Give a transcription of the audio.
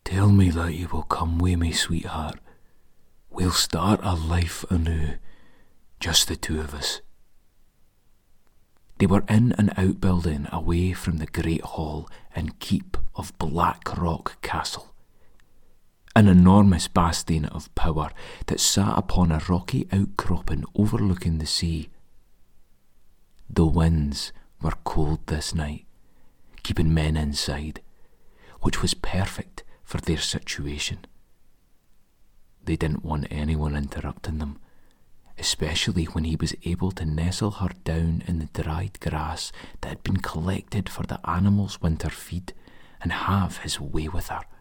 Tell me that you will come with me, sweetheart. We'll start a life anew, just the two of us. They were in an outbuilding away from the great hall and keep of Black Rock Castle, an enormous bastion of power that sat upon a rocky outcropping overlooking the sea. The winds were cold this night, keeping men inside, which was perfect for their situation. They didn't want anyone interrupting them, especially when he was able to nestle her down in the dried grass that had been collected for the animals' winter feed and have his way with her.